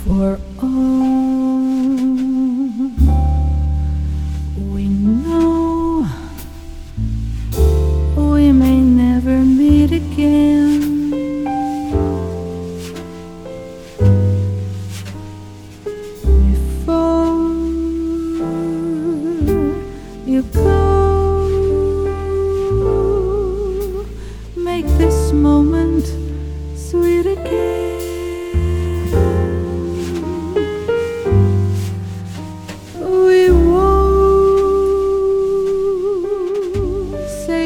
For all we know, we may never meet again. Before you go, make this moment sweet again. We won't say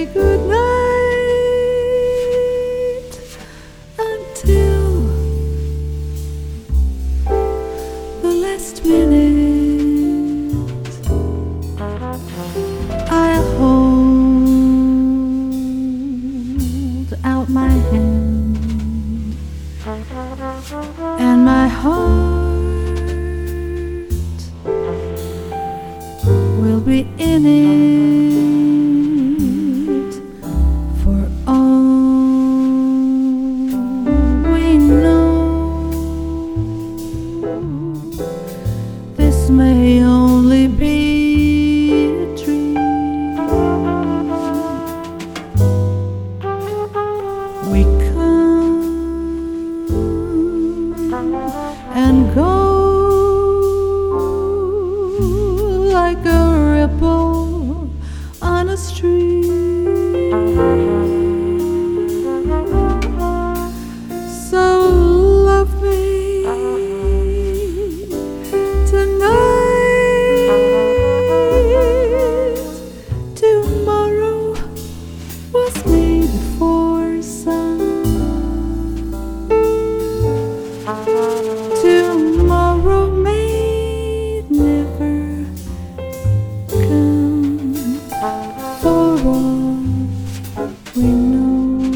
goodnight until the last minute. I'll hold out my hand, and my heart will be in it. For all we know, this may only be a dream. We come and go like a ripple on a stream. So love me tonight. Tomorrow was made for sun. Tomorrow may never come. For all we know.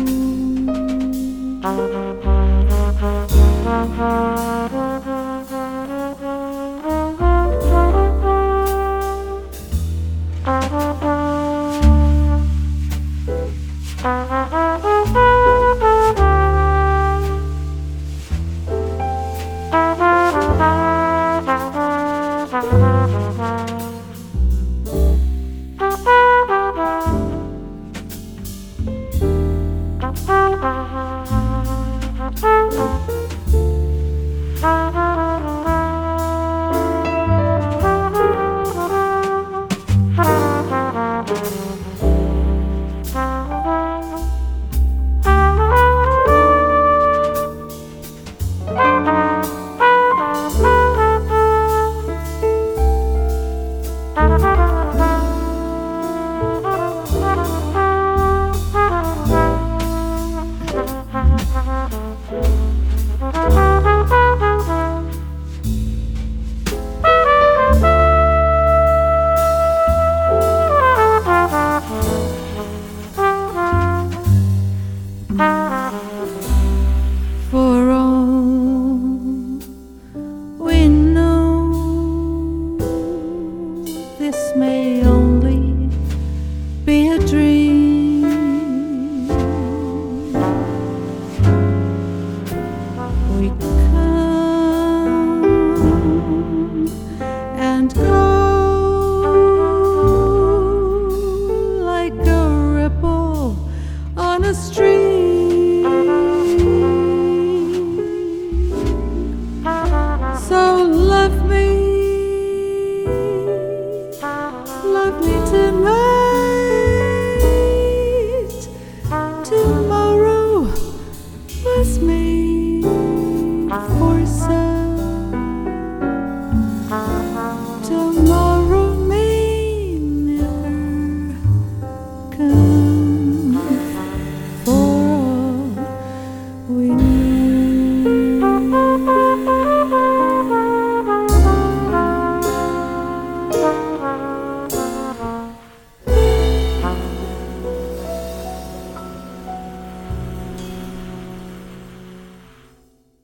For all we know, this may only be a dream. We